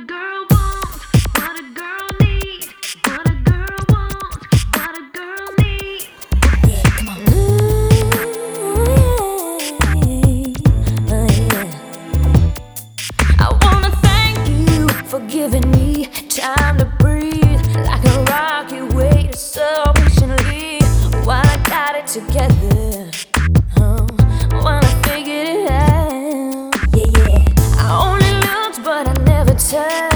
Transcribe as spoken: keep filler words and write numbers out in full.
a girl wants, what a girl needs, what a girl wants, what a girl needs. Yeah, come on. Ooh, yeah, yeah. I wanna thank you for giving me time to breathe, like a rock you waited so patiently while I got it together. Oh, while I figured it out. Yeah, yeah. I only looked, but I never touched.